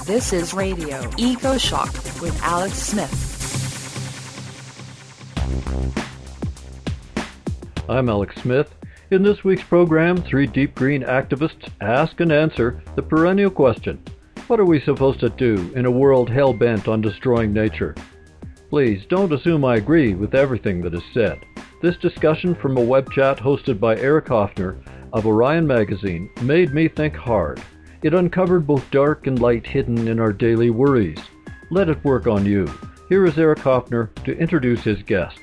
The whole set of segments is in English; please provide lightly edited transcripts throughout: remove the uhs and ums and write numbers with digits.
This is Radio Eco Shock with Alex Smith. I'm Alex Smith. In this week's program, three deep green activists ask and answer the perennial question: what are we supposed to do in a world hell-bent on destroying nature? Please don't assume I agree with everything that is said. This discussion from a web chat hosted by Eric Hoffner of Orion Magazine made me think hard. It uncovered both dark and light hidden in our daily worries. Let it work on you. Here is Eric Hoffner to introduce his guests.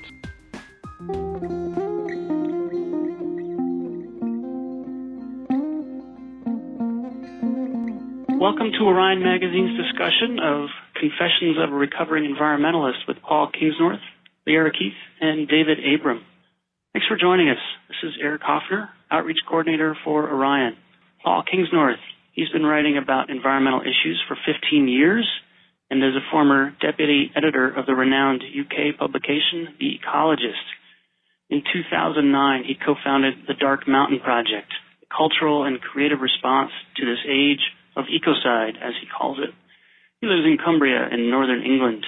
Welcome to Orion Magazine's discussion of Confessions of a Recovering Environmentalist with Paul Kingsnorth, Leora Keith, and David Abram. Thanks for joining us. This is Eric Hoffner, Outreach Coordinator for Orion. Paul Kingsnorth, he's been writing about environmental issues for 15 years and is a former deputy editor of the renowned UK publication, The Ecologist. In 2009, he co-founded the Dark Mountain Project, a cultural and creative response to this age of ecocide, as he calls it. He lives in Cumbria in northern England.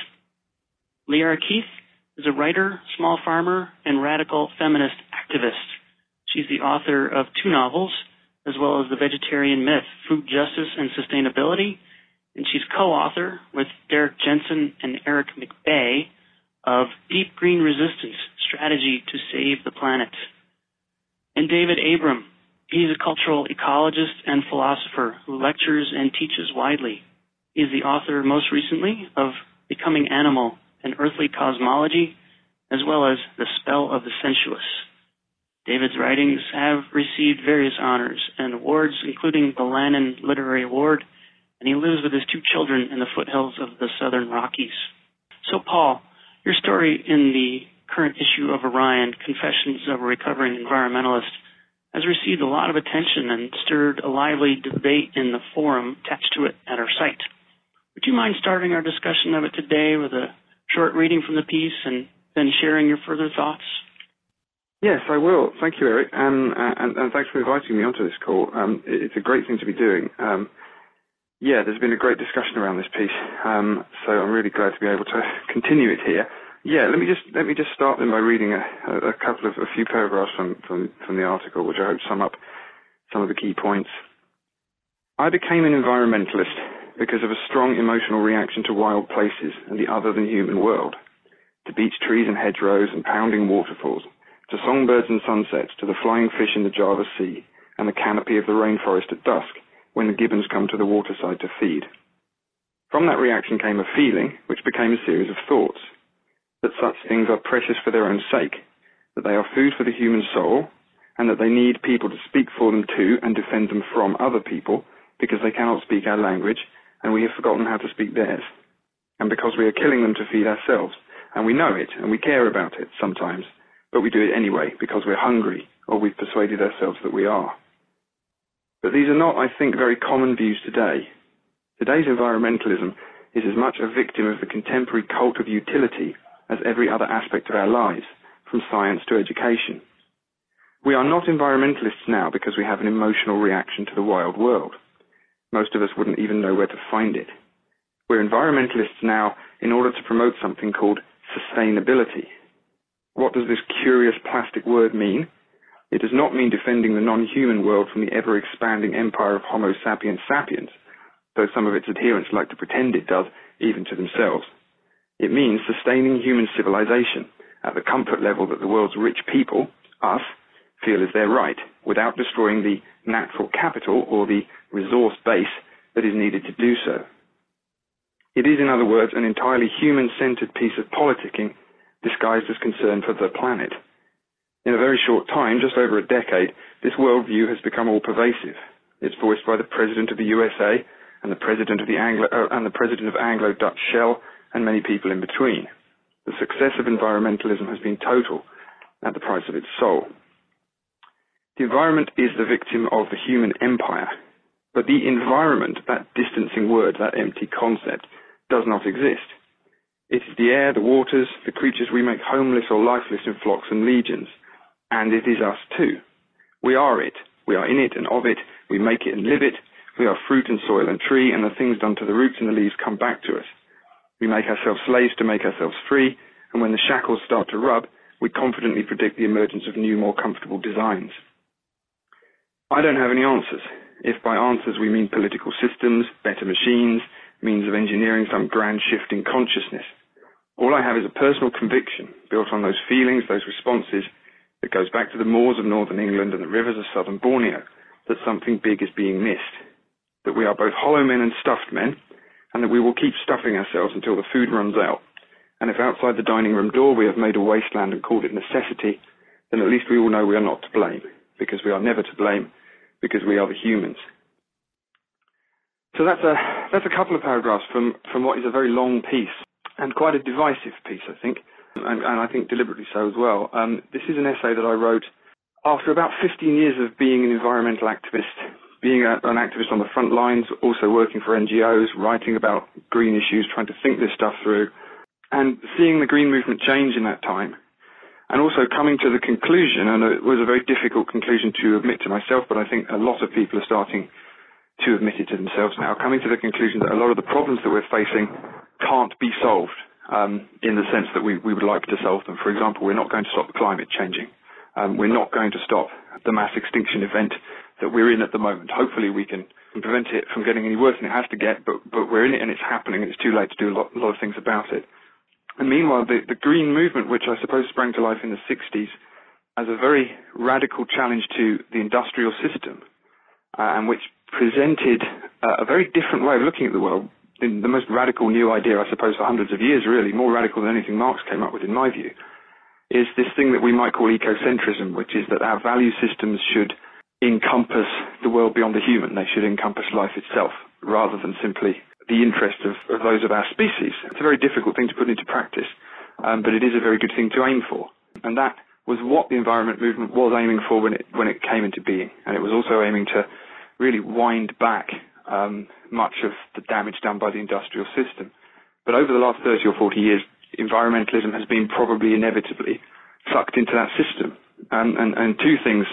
Leora Keith is a writer, small farmer, and radical feminist activist. She's the author of 2 novels, as well as The Vegetarian Myth, Food Justice and Sustainability, and she's co-author with Derek Jensen and Eric McBay of Deep Green Resistance, Strategy to Save the Planet. And David Abram, he's a cultural ecologist and philosopher who lectures and teaches widely. He's the author, most recently, of Becoming Animal, An Earthly Cosmology, as well as The Spell of the Sensuous. David's writings have received various honors and awards, including the Lannan Literary Award, and he lives with his 2 children in the foothills of the Southern Rockies. So, Paul, your story in the current issue of Orion, Confessions of a Recovering Environmentalist, has received a lot of attention and stirred a lively debate in the forum attached to it at our site. Would you mind starting our discussion of it today with a short reading from the piece and then sharing your further thoughts? Yes, I will. Thank you, Eric, and thanks for inviting me onto this call. It's a great thing to be doing. There's been a great discussion around this piece, so I'm really glad to be able to continue it here. Yeah, let me just start then by reading a few paragraphs from the article, which I hope sum up some of the key points. I became an environmentalist because of a strong emotional reaction to wild places and the other than human world, to beech trees and hedgerows and pounding waterfalls, to songbirds and sunsets, to the flying fish in the Java Sea and the canopy of the rainforest at dusk when the gibbons come to the waterside to feed. From that reaction came a feeling, which became a series of thoughts, that such things are precious for their own sake, that they are food for the human soul, and that they need people to speak for them to and defend them from other people, because they cannot speak our language, and we have forgotten how to speak theirs, and because we are killing them to feed ourselves, and we know it, and we care about it sometimes, but we do it anyway because we're hungry, or we've persuaded ourselves that we are. But these are not, I think, very common views today. Today's environmentalism is as much a victim of the contemporary cult of utility as every other aspect of our lives, from science to education. We are not environmentalists now because we have an emotional reaction to the wild world. Most of us wouldn't even know where to find it. We're environmentalists now in order to promote something called sustainability. What does this curious plastic word mean? It does not mean defending the non-human world from the ever-expanding empire of Homo sapiens sapiens, though some of its adherents like to pretend it does, even to themselves. It means sustaining human civilization at the comfort level that the world's rich people, us, feel is their right, without destroying the natural capital or the resource base that is needed to do so. It is, in other words, an entirely human-centered piece of politicking disguised as concern for the planet. In a very short time, just over a decade, this worldview has become all pervasive. It's voiced by the President of the USA and the President of Anglo-Dutch Shell and many people in between. The success of environmentalism has been total at the price of its soul. The environment is the victim of the human empire, but the environment, that distancing word, that empty concept, does not exist. It is the air, the waters, the creatures we make homeless or lifeless in flocks and legions. And it is us too. We are it. We are in it and of it. We make it and live it. We are fruit and soil and tree, and the things done to the roots and the leaves come back to us. We make ourselves slaves to make ourselves free, and when the shackles start to rub, we confidently predict the emergence of new, more comfortable designs. I don't have any answers. If by answers we mean political systems, better machines, means of engineering some grand shift in consciousness. All I have is a personal conviction, built on those feelings, those responses, that goes back to the moors of northern England and the rivers of southern Borneo, that something big is being missed, that we are both hollow men and stuffed men, and that we will keep stuffing ourselves until the food runs out. And if outside the dining room door we have made a wasteland and called it necessity, then at least we all know we are not to blame, because we are never to blame, because we are the humans. So that's a couple of paragraphs from what is a very long piece, and quite a divisive piece, I think, and I think deliberately so as well. This is an essay that I wrote after about 15 years of being an environmental activist, being an activist on the front lines, also working for NGOs, writing about green issues, trying to think this stuff through, and seeing the green movement change in that time, and also coming to the conclusion, and it was a very difficult conclusion to admit to myself, but I think a lot of people are starting to admit it to themselves now, coming to the conclusion that a lot of the problems that we're facing can't be solved in the sense that we would like to solve them. For example, we're not going to stop climate changing. We're not going to stop the mass extinction event that we're in at the moment. Hopefully we can prevent it from getting any worse than it has to get, but we're in it and it's happening and it's too late to do a lot of things about it. And meanwhile, the green movement, which I suppose sprang to life in the 60s as a very radical challenge to the industrial system, and which presented a very different way of looking at the world, in the most radical new idea, I suppose, for hundreds of years, really, more radical than anything Marx came up with, in my view, is this thing that we might call ecocentrism, which is that our value systems should encompass the world beyond the human. They should encompass life itself, rather than simply the interest of those of our species. It's a very difficult thing to put into practice, but it is a very good thing to aim for. And that was what the environment movement was aiming for when it came into being. And it was also aiming to really wind back much of the damage done by the industrial system. But over the last 30 or 40 years, environmentalism has been probably inevitably sucked into that system. And two things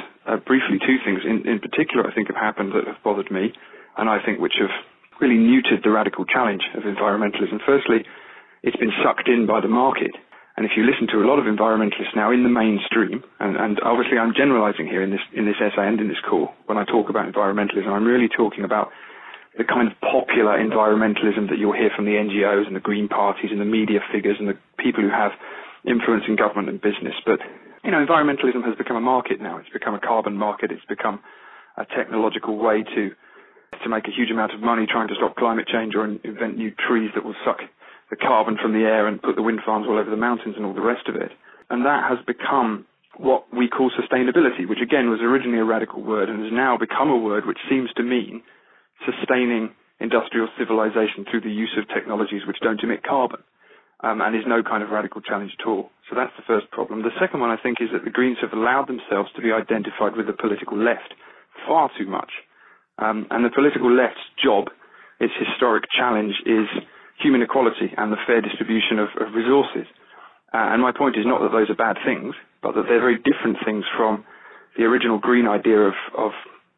in particular I think have happened that have bothered me, and I think which have really neutered the radical challenge of environmentalism. Firstly, it's been sucked in by the market. And if you listen to a lot of environmentalists now in the mainstream, and obviously I'm generalizing here in this essay and in this call, when I talk about environmentalism, I'm really talking about the kind of popular environmentalism that you'll hear from the NGOs and the green parties and the media figures and the people who have influence in government and business. But, environmentalism has become a market now. It's become a carbon market. It's become a technological way to make a huge amount of money trying to stop climate change or invent new trees that will suck the carbon from the air and put the wind farms all over the mountains and all the rest of it. And that has become what we call sustainability, which again was originally a radical word and has now become a word which seems to mean sustaining industrial civilization through the use of technologies which don't emit carbon, and is no kind of radical challenge at all. So that's the first problem. The second one, I think, is that the Greens have allowed themselves to be identified with the political left far too much. And the political left's job, its historic challenge, is human equality and the fair distribution of resources. And my point is not that those are bad things, but that they're very different things from the original Green idea of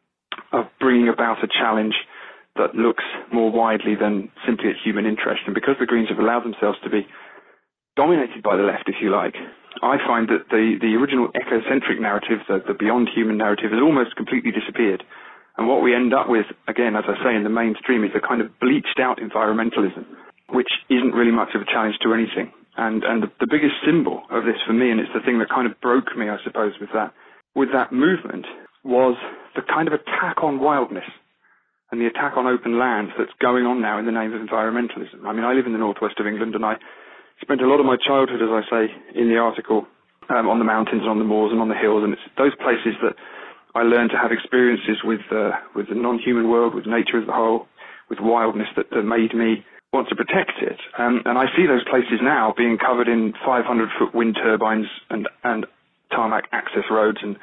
bringing about a challenge that looks more widely than simply at human interest. And because the Greens have allowed themselves to be dominated by the left, if you like, I find that the original ecocentric narrative, the beyond human narrative, has almost completely disappeared. And what we end up with, again, as I say, in the mainstream, is a kind of bleached out environmentalism, which isn't really much of a challenge to anything. And the biggest symbol of this for me, and it's the thing that kind of broke me, I suppose, with that movement, was the kind of attack on wildness and the attack on open land that's going on now in the name of environmentalism. I mean, I live in the northwest of England, and I spent a lot of my childhood, as I say in the article, on the mountains and on the moors and on the hills, and it's those places that I learned to have experiences with the non-human world, with nature as a whole, with wildness that made me want to protect it. And I see those places now being covered in 500-foot wind turbines and tarmac access roads and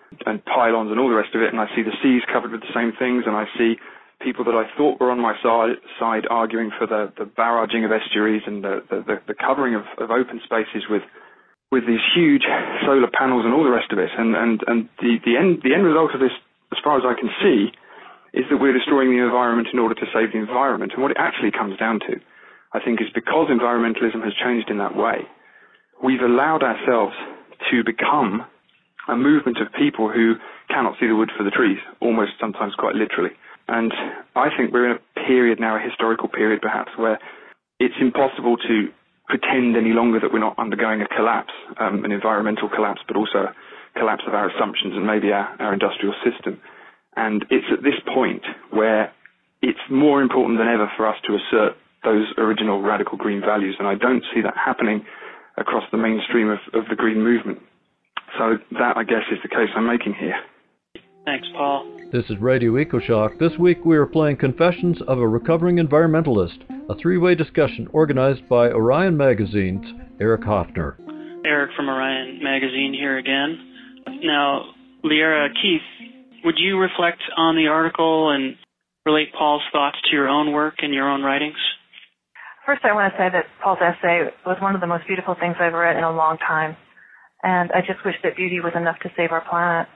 pylons and all the rest of it, and I see the seas covered with the same things, and I see people that I thought were on my side arguing for the barraging of estuaries and the covering of open spaces with these huge solar panels and all the rest of it. And the end result of this, as far as I can see, is that we're destroying the environment in order to save the environment. And what it actually comes down to, I think, is because environmentalism has changed in that way, we've allowed ourselves to become a movement of people who cannot see the wood for the trees, almost sometimes quite literally. And I think we're in a period now, a historical period perhaps, where it's impossible to pretend any longer that we're not undergoing a collapse, an environmental collapse, but also a collapse of our assumptions and maybe our industrial system. And it's at this point where it's more important than ever for us to assert those original radical green values, and I don't see that happening across the mainstream of the green movement. So that, I guess, is the case I'm making here. Thanks, Paul. This is Radio EcoShock. This week we are playing Confessions of a Recovering Environmentalist, a three-way discussion organized by Orion Magazine's Eric Hofner. Eric from Orion Magazine here again. Now, Liara Keith, would you reflect on the article and relate Paul's thoughts to your own work and your own writings? First, I want to say that Paul's essay was one of the most beautiful things I've read in a long time, and I just wish that beauty was enough to save our planet.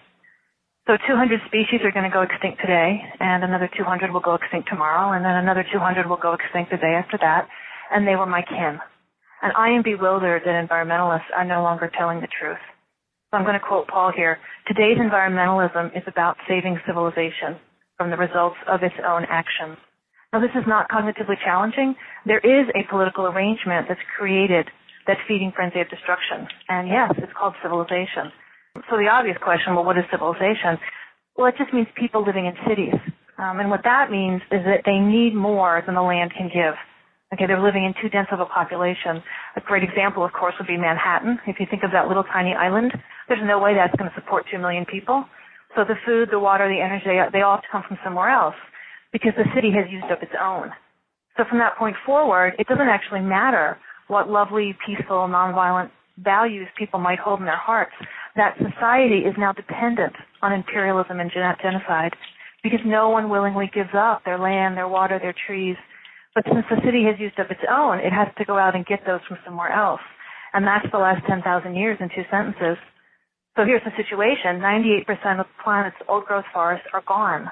So 200 species are going to go extinct today, and another 200 will go extinct tomorrow, and then another 200 will go extinct the day after that, and they were my kin. And I am bewildered that environmentalists are no longer telling the truth. So I'm going to quote Paul here. Today's environmentalism is about saving civilization from the results of its own actions. Now, this is not cognitively challenging. There is a political arrangement that's created that's feeding frenzy of destruction. And yes, it's called civilization. So the obvious question, well, what is civilization? Well, it just means people living in cities. And what that means is that they need more than the land can give. Okay, they're living in too dense of a population. A great example, of course, would be Manhattan. If you think of that little tiny island, there's no way that's going to support 2 million people. So the food, the water, the energy, they all have to come from somewhere else because the city has used up its own. So from that point forward, it doesn't actually matter what lovely, peaceful, nonviolent values people might hold in their hearts. That society is now dependent on imperialism and genocide because no one willingly gives up their land, their water, their trees. But since the city has used up its own, it has to go out and get those from somewhere else. And that's the last 10,000 years in 2 sentences. So here's the situation. 98% of the planet's old-growth forests are gone.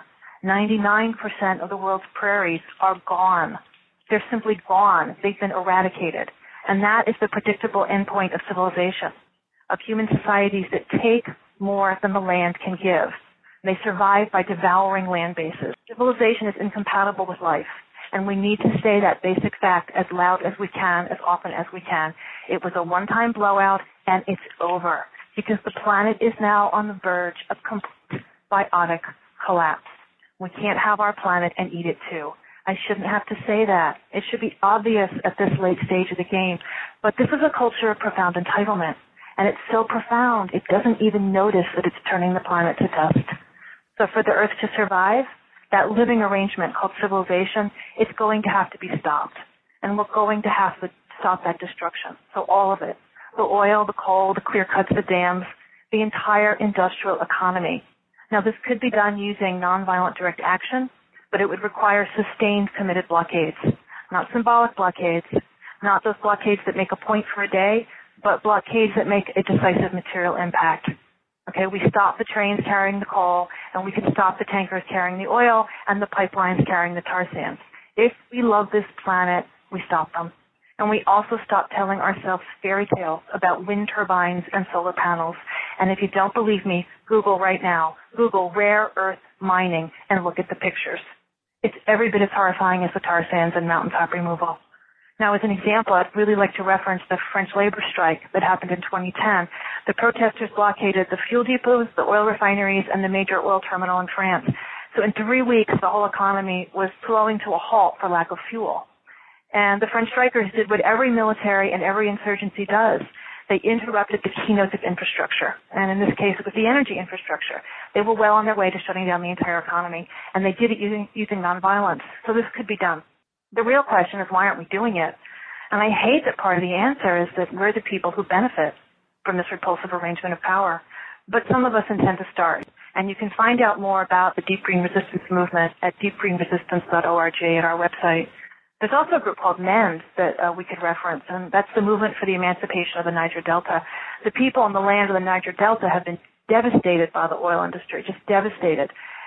99% of the world's prairies are gone. They're simply gone. They've been eradicated. And that is the predictable endpoint of civilization, of human societies that take more than the land can give. They survive by devouring land bases. Civilization is incompatible with life, and we need to say that basic fact as loud as we can, as often as we can. It was a one-time blowout, and it's over, because the planet is now on the verge of complete biotic collapse. We can't have our planet and eat it too. I shouldn't have to say that. It should be obvious at this late stage of the game. But this is a culture of profound entitlement. And it's so profound, it doesn't even notice that it's turning the planet to dust. So for the Earth to survive, that living arrangement called civilization, it's going to have to be stopped. And we're going to have to stop that destruction. So all of it. The oil, the coal, the clear cuts, the dams, the entire industrial economy. Now this could be done using nonviolent direct action, but it would require sustained, committed blockades, not symbolic blockades, not those blockades that make a point for a day, but blockades that make a decisive material impact. Okay, we stop the trains carrying the coal, and we can stop the tankers carrying the oil and the pipelines carrying the tar sands. If we love this planet, we stop them. And we also stop telling ourselves fairy tales about wind turbines and solar panels. And if you don't believe me, Google right now. Google rare earth mining and look at the pictures. It's every bit as horrifying as the tar sands and mountaintop removal. Now, as an example, I'd really like to reference the French labor strike that happened in 2010. The protesters blockaded the fuel depots, the oil refineries, and the major oil terminal in France. So in 3 weeks, the whole economy was slowing to a halt for lack of fuel. And the French strikers did what every military and every insurgency does. They interrupted the keynotes of infrastructure. And in this case, it was the energy infrastructure. They were well on their way to shutting down the entire economy. And they did it using nonviolence. So this could be done. The real question is, why aren't we doing it? And I hate that part of the answer is that we're the people who benefit from this repulsive arrangement of power. But some of us intend to start. And you can find out more about the Deep Green Resistance movement at deepgreenresistance.org at our website. There's also a group called MEND that we could reference, and that's the movement for the emancipation of the Niger Delta. The people on the land of the Niger Delta have been devastated by the oil industry, just devastated.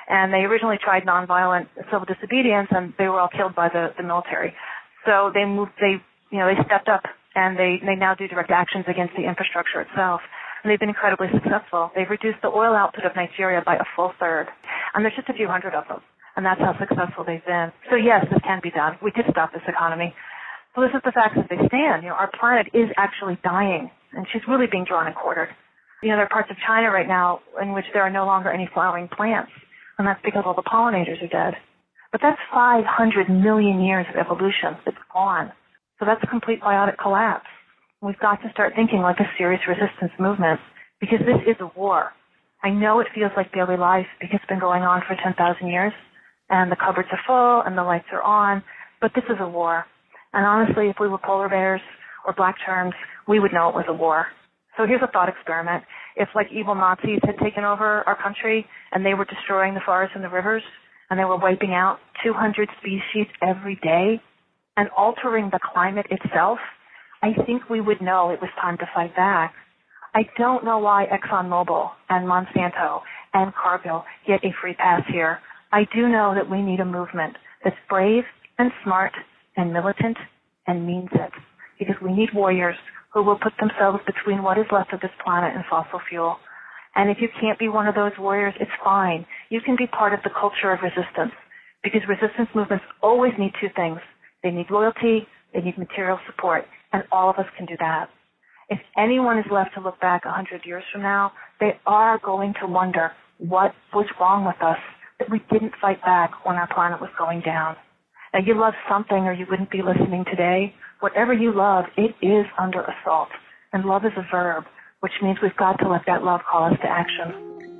And they originally tried nonviolent civil disobedience, and they were all killed by the military. So they stepped up, and they now do direct actions against the infrastructure itself. And they've been incredibly successful. They've reduced the oil output of Nigeria by a full third. And there's just a few hundred of them. And that's how successful they've been. So yes, this can be done. We could stop this economy. So this is the facts as they stand. Our planet is actually dying, and she's really being drawn and quartered. There are parts of China right now in which there are no longer any flowering plants, and that's because all the pollinators are dead. But that's 500 million years of evolution that's gone. So that's a complete biotic collapse. We've got to start thinking like a serious resistance movement, because this is a war. I know it feels like daily life because it's been going on for 10,000 years, and the cupboards are full and the lights are on, but this is a war. And honestly, if we were polar bears or black terms, we would know it was a war. So here's a thought experiment. If like evil Nazis had taken over our country and they were destroying the forests and the rivers and they were wiping out 200 species every day and altering the climate itself, I think we would know it was time to fight back. I don't know why ExxonMobil and Monsanto and Cargill get a free pass here. I do know that we need a movement that's brave and smart and militant and means it, because we need warriors who will put themselves between what is left of this planet and fossil fuel. And if you can't be one of those warriors, it's fine. You can be part of the culture of resistance, because resistance movements always need two things. They need loyalty, they need material support, and all of us can do that. If anyone is left to look back 100 years from now, they are going to wonder what was wrong with us that we didn't fight back when our planet was going down. Now, you love something or you wouldn't be listening today. Whatever you love, it is under assault. And love is a verb, which means we've got to let that love call us to action.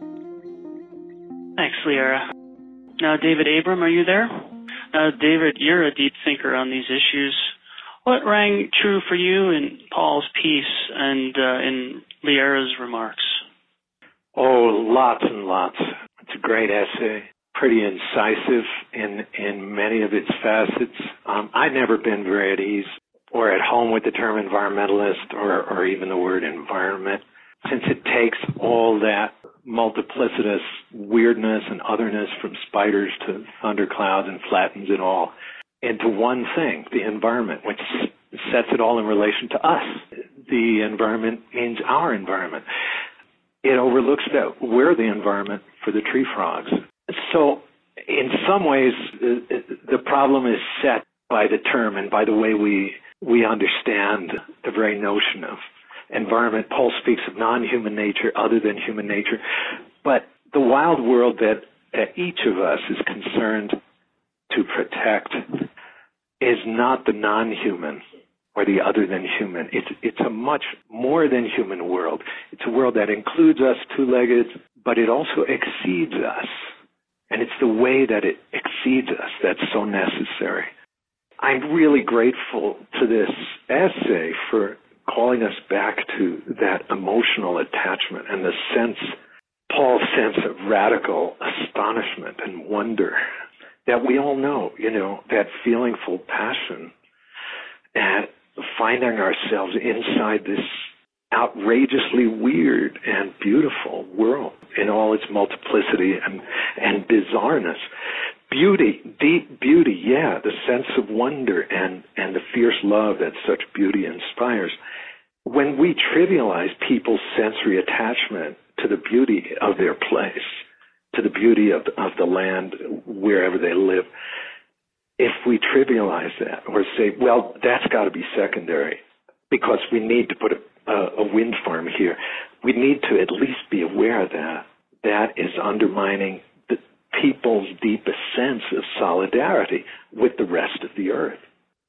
Thanks, Liara. Now, David Abram, are you there? David, you're a deep thinker on these issues. What rang true for you in Paul's piece and in Liara's remarks? Oh, lots and lots. It's a great essay. Pretty incisive in many of its facets. I've never been very at ease or at home with the term environmentalist or even the word environment, since it takes all that multiplicitous weirdness and otherness from spiders to thunderclouds and flattens it all into one thing, the environment, which sets it all in relation to us. The environment means our environment. It overlooks that we're the environment for the tree frogs. So in some ways, the problem is set by the term and by the way we understand the very notion of environment. Paul speaks of non-human nature other than human nature. But the wild world that each of us is concerned to protect is not the non-human or the other than human. It's a much more than human world. It's a world that includes us two-legged, but it also exceeds us. And it's the way that it exceeds us that's so necessary. I'm really grateful to this essay for calling us back to that emotional attachment and the sense, Paul's sense of radical astonishment and wonder that we all know, that feeling full passion at finding ourselves inside this outrageously weird and beautiful world in all its multiplicity and bizarreness. Beauty, deep beauty, yeah, the sense of wonder and the fierce love that such beauty inspires. When we trivialize people's sensory attachment to the beauty of their place, to the beauty of the land wherever they live, if we trivialize that or say, well, that's got to be secondary because we need to put a wind farm here, we need to at least be aware that that is undermining the people's deepest sense of solidarity with the rest of the earth.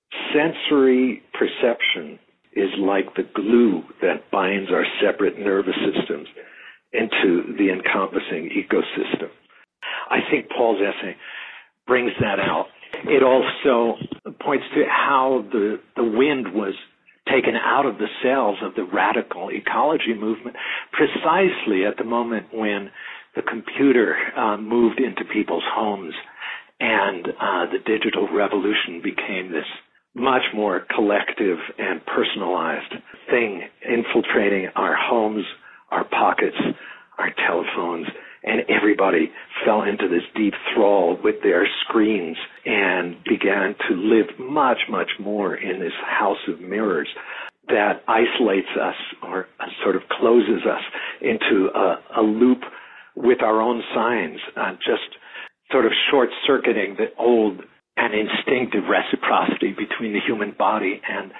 Sensory perception is like the glue that binds our separate nervous systems into the encompassing ecosystem. I think Paul's essay brings that out. It also points to how the wind was taken out of the sails of the radical ecology movement precisely at the moment when the computer moved into people's homes and the digital revolution became this much more collective and personalized thing infiltrating our homes, our pockets, our telephones, and everybody fell into this deep thrall with their screens and began to live much, much more in this house of mirrors that isolates us or sort of closes us into a loop with our own signs, just sort of short-circuiting the old and instinctive reciprocity between the human body and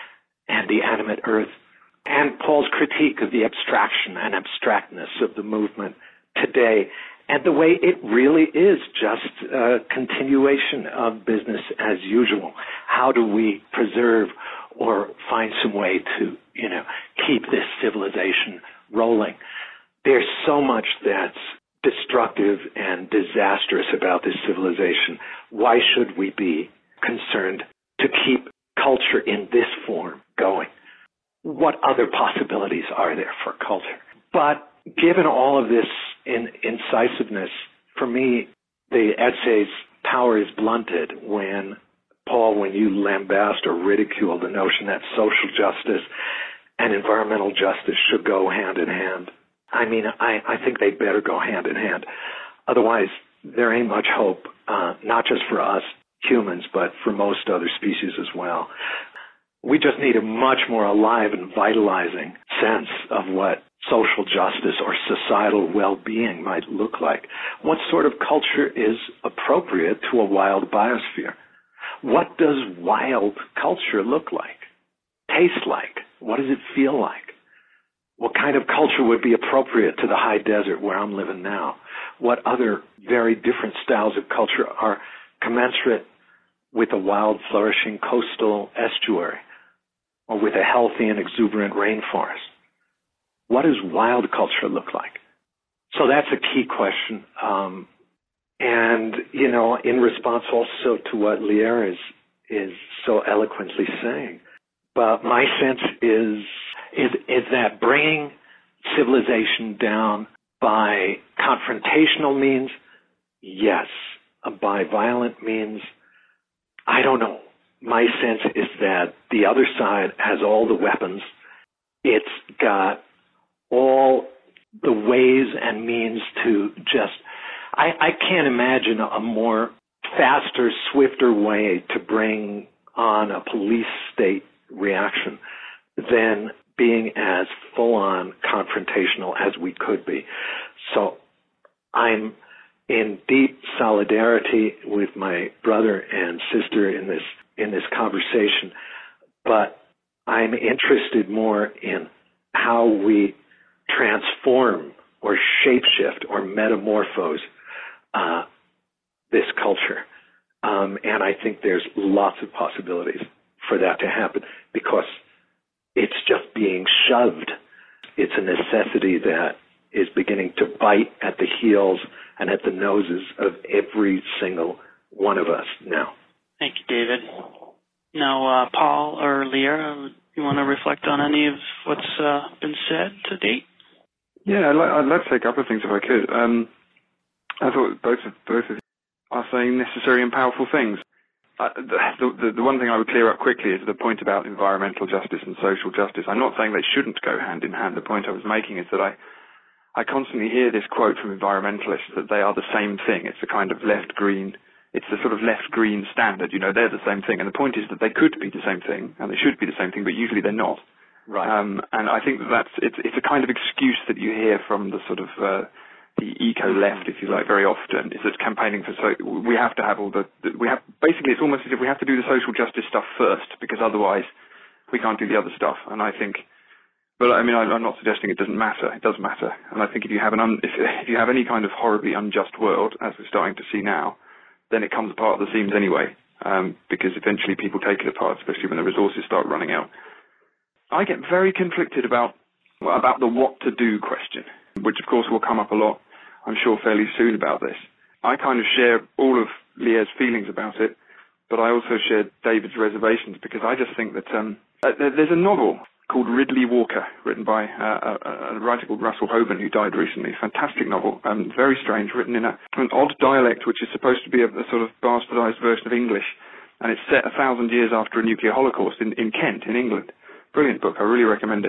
the animate earth. And Paul's critique of the abstraction and abstractness of the movement today, and the way it really is just a continuation of business as usual. How do we preserve or find some way to, keep this civilization rolling? There's so much that's destructive and disastrous about this civilization. Why should we be concerned to keep culture in this form going? What other possibilities are there for culture? But given all of this incisiveness, for me, the essay's power is blunted when, Paul, when you lambast or ridicule the notion that social justice and environmental justice should go hand in hand. I mean, I think they better go hand in hand. Otherwise, there ain't much hope, not just for us humans, but for most other species as well. We just need a much more alive and vitalizing sense of what social justice or societal well-being might look like. What sort of culture is appropriate to a wild biosphere? What does wild culture look like? Taste like? What does it feel like? What kind of culture would be appropriate to the high desert where I'm living now? What other very different styles of culture are commensurate with a wild, flourishing coastal estuary or with a healthy and exuberant rainforest? What does wild culture look like? So that's a key question. And, in response also to what Lierre is so eloquently saying. But my sense is that bringing civilization down by confrontational means, yes. By violent means, I don't know. My sense is that the other side has all the weapons. It's got all the ways and means to just, I can't imagine a more faster, swifter way to bring on a police state reaction than being as full-on confrontational as we could be. So I'm in deep solidarity with my brother and sister in this conversation, but I'm interested more in how we transform or shapeshift or metamorphose this culture. And I think there's lots of possibilities for that to happen because it's just being shoved. It's a necessity that is beginning to bite at the heels and at the noses of every single one of us now. Thank you, David. Now, Paul or Lierre, you want to reflect on any of what's been said to date? Yeah, I'd like to say a couple of things if I could. I thought both of you are saying necessary and powerful things. The one thing I would clear up quickly is the point about environmental justice and social justice. I'm not saying they shouldn't go hand in hand. The point I was making is that I constantly hear this quote from environmentalists that they are the same thing. It's the kind of left-green, it's the sort of left-green standard. They're the same thing. And the point is that they could be the same thing, and they should be the same thing, but usually they're not. Right. And I think it's a kind of excuse that you hear from the sort of the eco-left, if you like, very often, is that campaigning for we have to have basically it's almost as if we have to do the social justice stuff first because otherwise we can't do the other stuff. And I think, but I mean, I'm not suggesting it doesn't matter. It does matter. And I think if you have if you have any kind of horribly unjust world, as we're starting to see now, then it comes apart at the seams anyway, because eventually people take it apart, especially when the resources start running out. I get very conflicted about the what to do question, which of course will come up a lot, I'm sure, fairly soon about this. I kind of share all of Lierre's feelings about it, but I also share David's reservations because I just think that there's a novel called Ridley Walker, written by a writer called Russell Hoban, who died recently. Fantastic novel, very strange, written in an odd dialect, which is supposed to be a sort of bastardized version of English, and it's set 1,000 years after a nuclear holocaust in Kent, in England. Brilliant book, I really recommend it.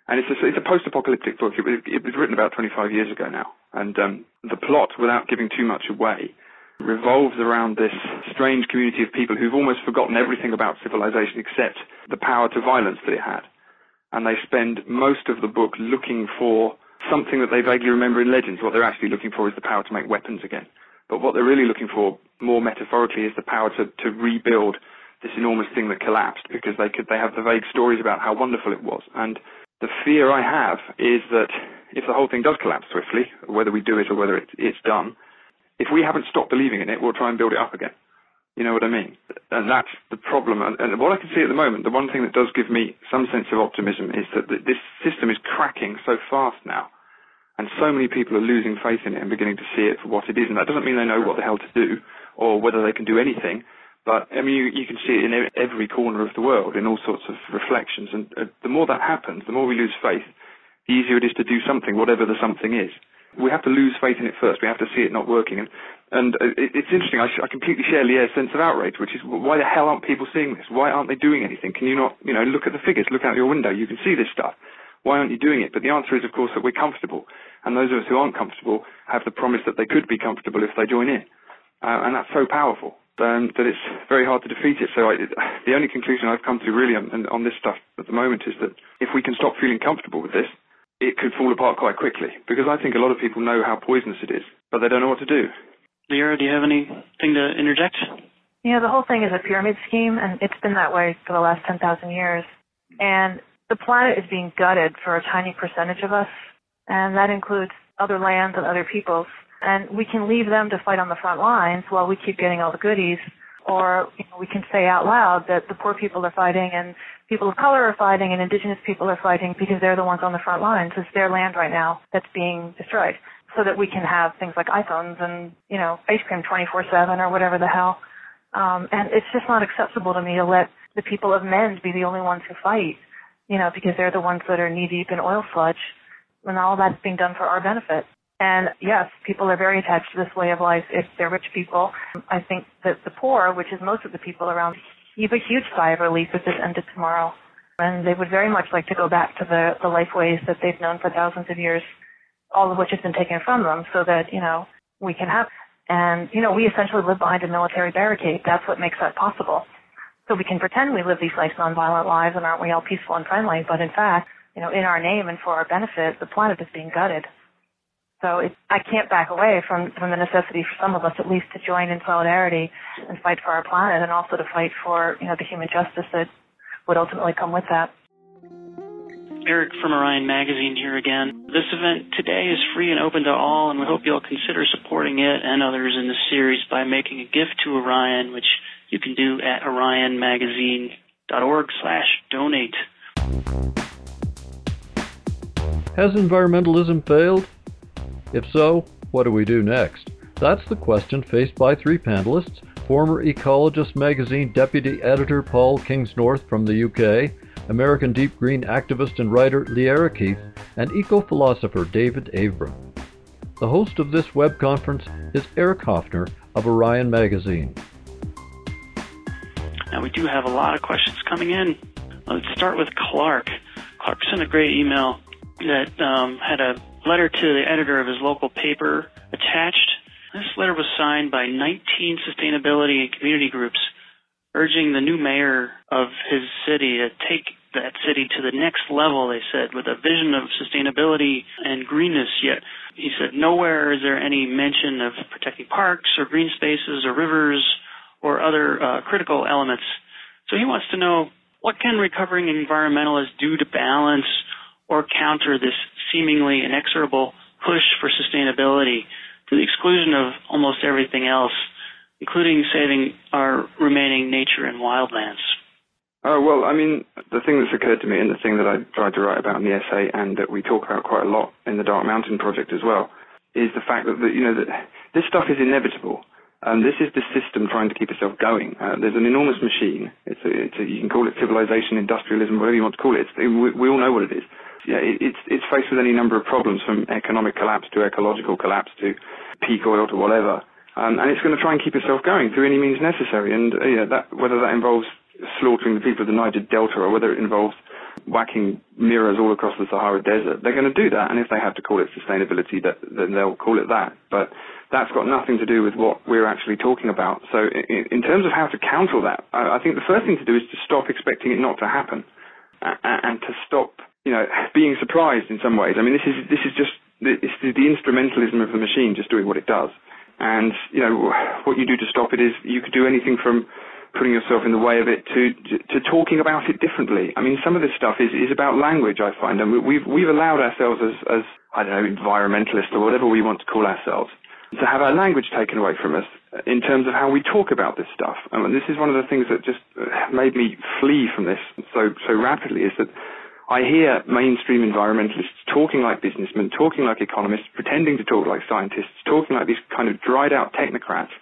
And it's a post-apocalyptic book. It was written about 25 years ago now. And the plot, without giving too much away, revolves around this strange community of people who've almost forgotten everything about civilization except the power to violence that it had. And they spend most of the book looking for something that they vaguely remember in legends. What they're actually looking for is the power to make weapons again. But what they're really looking for, more metaphorically, is the power to rebuild this enormous thing that collapsed, because they have the vague stories about how wonderful it was. And the fear I have is that if the whole thing does collapse swiftly, whether we do it or whether it's done, if we haven't stopped believing in it, we'll try and build it up again. You know what I mean? And that's the problem. And what I can see at the moment, the one thing that does give me some sense of optimism is that this system is cracking so fast now. And so many people are losing faith in it and beginning to see it for what it is. And that doesn't mean they know what the hell to do or whether they can do anything. But, I mean, you can see it in every corner of the world in all sorts of reflections. And the more that happens, the more we lose faith, the easier it is to do something, whatever the something is. We have to lose faith in it first. We have to see it not working. And it's interesting. I completely share Lierre's sense of outrage, which is, why the hell aren't people seeing this? Why aren't they doing anything? Can you not, look at the figures, look out your window. You can see this stuff. Why aren't you doing it? But the answer is, of course, that we're comfortable. And those of us who aren't comfortable have the promise that they could be comfortable if they join in. And that's so powerful that it's very hard to defeat it. So the only conclusion I've come to really on this stuff at the moment is that if we can stop feeling comfortable with this, it could fall apart quite quickly, because I think a lot of people know how poisonous it is, but they don't know what to do. Lierre, do you have anything to interject? The whole thing is a pyramid scheme, and it's been that way for the last 10,000 years. And the planet is being gutted for a tiny percentage of us, and that includes other lands and other peoples. And we can leave them to fight on the front lines while we keep getting all the goodies, or we can say out loud that the poor people are fighting and people of color are fighting and indigenous people are fighting because they're the ones on the front lines. It's their land right now that's being destroyed, so that we can have things like iPhones and, ice cream 24/7 or whatever the hell. And it's just not acceptable to me to let the people of Mend be the only ones who fight, because they're the ones that are knee-deep in oil sludge, and all that's being done for our benefit. And yes, people are very attached to this way of life if they're rich people. I think that the poor, which is most of the people around, heave a huge sigh of relief if this ended tomorrow. And they would very much like to go back to the life ways that they've known for thousands of years, all of which has been taken from them, so that, we can have. And, we essentially live behind a military barricade. That's what makes that possible. So we can pretend we live these nice nonviolent lives and aren't we all peaceful and friendly, but in fact, in our name and for our benefit, the planet is being gutted. So I can't back away from the necessity for some of us at least to join in solidarity and fight for our planet, and also to fight for, the human justice that would ultimately come with that. Eric from Orion Magazine here again. This event today is free and open to all, and we hope you'll consider supporting it and others in this series by making a gift to Orion, which you can do at orionmagazine.org/donate. Has environmentalism failed? If so, what do we do next? That's the question faced by three panelists: former Ecologist magazine deputy editor Paul Kingsnorth from the UK, American Deep Green activist and writer Lierre Keith, and eco-philosopher David Avram. The host of this web conference is Eric Hofner of Orion Magazine. Now, we do have a lot of questions coming in. Let's start with Clark. Clark sent a great email that had a letter to the editor of his local paper attached. This letter was signed by 19 sustainability and community groups, urging the new mayor of his city to take that city to the next level, they said, with a vision of sustainability and greenness. Yet, he said, nowhere is there any mention of protecting parks or green spaces or rivers or other critical elements. So he wants to know, what can recovering environmentalists do to balance or counter this seemingly inexorable push for sustainability to the exclusion of almost everything else, including saving our remaining nature and wildlands? Oh, well, I mean, the thing that's occurred to me, and the thing that I tried to write about in the essay, and that we talk about quite a lot in the Dark Mountain Project as well, is the fact that that this stuff is inevitable. This is the system trying to keep itself going. There's an enormous machine. You can call it civilization, industrialism, whatever you want to call it. We all know what it is. Yeah, it's faced with any number of problems, from economic collapse to ecological collapse to peak oil to whatever. And it's going to try and keep itself going through any means necessary. And whether that involves slaughtering the people of the Niger Delta, or whether it involves whacking mirrors all across the Sahara Desert. They're going to do that, and if they have to call it sustainability, then they'll call it that. But that's got nothing to do with what we're actually talking about. So in terms of how to counter that, I think the first thing to do is to stop expecting it not to happen, and to stop, being surprised in some ways. I mean, this is just the instrumentalism of the machine just doing what it does. And, what you do to stop it is you could do anything from putting yourself in the way of it to talking about it differently. I mean, some of this stuff is about language, I find, and we've allowed ourselves as I don't know, environmentalists or whatever we want to call ourselves, to have our language taken away from us in terms of how we talk about this stuff. And this is one of the things that just made me flee from this so rapidly, is that I hear mainstream environmentalists talking like businessmen, talking like economists, pretending to talk like scientists, talking like these kind of dried out technocrats,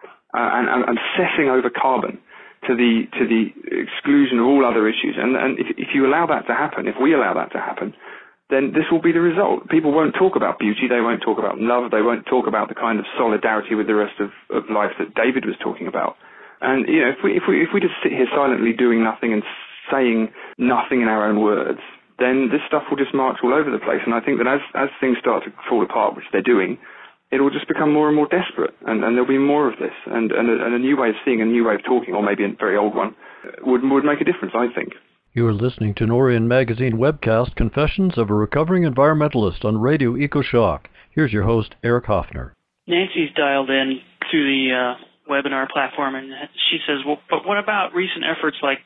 and obsessing over carbon to the exclusion of all other issues. And if you allow that to happen, if we allow that to happen, then this will be the result. People won't talk about beauty, they won't talk about love, they won't talk about the kind of solidarity with the rest of life that David was talking about. And if we just sit here silently doing nothing and saying nothing in our own words, then this stuff will just march all over the place. And I think that as things start to fall apart, which they're doing, it will just become more and more desperate, and there'll be more of this, and a new way of seeing, a new way of talking, or maybe a very old one, would make a difference, I think. You are listening to an Orion Magazine webcast, Confessions of a Recovering Environmentalist, on Radio EcoShock. Here's your host, Eric Hoffner. Nancy's dialed in through the webinar platform, and she says, well, but what about recent efforts like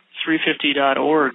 350.org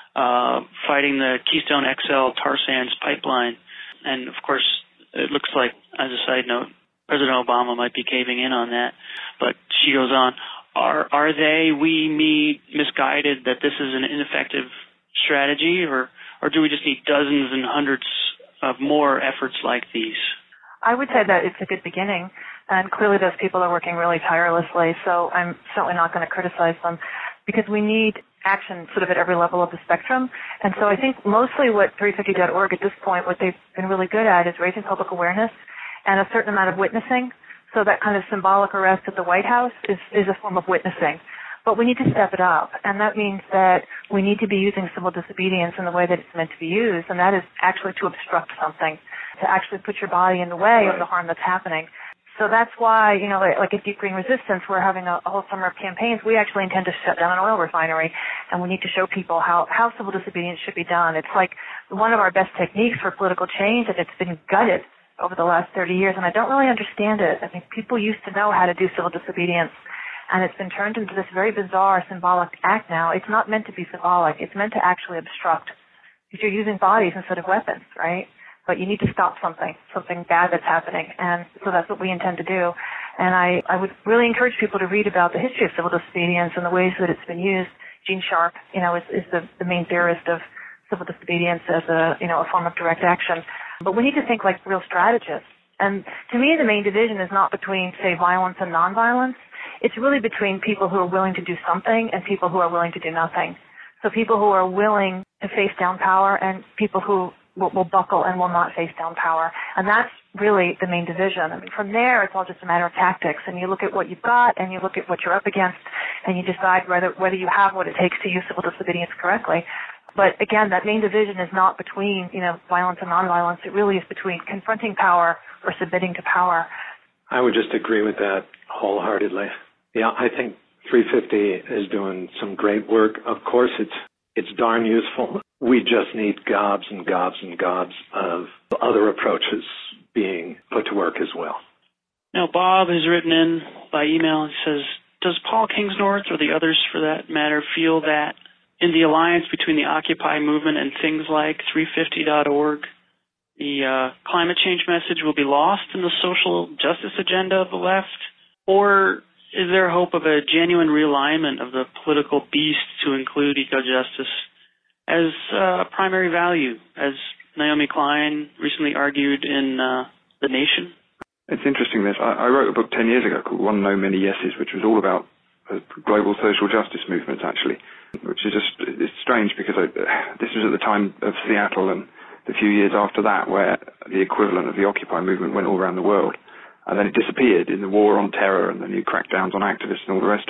fighting the Keystone XL tar sands pipeline? And, of course, it looks like, as a side note, President Obama might be caving in on that. But she goes on, are they, me, misguided that this is an ineffective strategy, or do we just need dozens and hundreds of more efforts like these? I would say that it's a good beginning, and clearly those people are working really tirelessly, so I'm certainly not going to criticize them, because we need action sort of at every level of the spectrum. And so I think mostly what 350.org at this point, what they've been really good at is raising public awareness and a certain amount of witnessing. So that kind of symbolic arrest at the White House is a form of witnessing. But we need to step it up, and that means that we need to be using civil disobedience in the way that it's meant to be used, and that is actually to obstruct something, to actually put your body in the way of the harm that's happening. So that's why, like at Deep Green Resistance, we're having a whole summer of campaigns. We actually intend to shut down an oil refinery, and we need to show people how civil disobedience should be done. It's like one of our best techniques for political change, and it's been gutted over the last 30 years, and I don't really understand it. I mean, people used to know how to do civil disobedience, and it's been turned into this very bizarre symbolic act now. It's not meant to be symbolic. It's meant to actually obstruct, because you're using bodies instead of weapons, right? But you need to stop something bad that's happening, and so that's what we intend to do. And I would really encourage people to read about the history of civil disobedience and the ways that it's been used. Gene Sharp, is the main theorist of civil disobedience as a form of direct action. But we need to think like real strategists. And to me, the main division is not between, say, violence and nonviolence. It's really between people who are willing to do something and people who are willing to do nothing. So people who are willing to face down power and people who will buckle and will not face down power. And that's really the main division. I mean, from there, it's all just a matter of tactics. And you look at what you've got and you look at what you're up against and you decide whether you have what it takes to use civil disobedience correctly. But again, that main division is not between, violence and nonviolence. It really is between confronting power or submitting to power. I would just agree with that wholeheartedly. Yeah, I think 350 is doing some great work. Of course, it's darn useful. We just need gobs and gobs and gobs of other approaches being put to work as well. Now, Bob has written in by email and says, does Paul Kingsnorth, or the others for that matter, feel that in the alliance between the Occupy movement and things like 350.org, the climate change message will be lost in the social justice agenda of the left? Or is there hope of a genuine realignment of the political beast to include eco-justice as a primary value, as Naomi Klein recently argued in The Nation? It's interesting this. I wrote a book 10 years ago called One No Many Yeses, which was all about global social justice movements, actually, which is it's strange because this was at the time of Seattle and the few years after that where the equivalent of the Occupy movement went all around the world. And then it disappeared in the war on terror and the new crackdowns on activists and all the rest of it.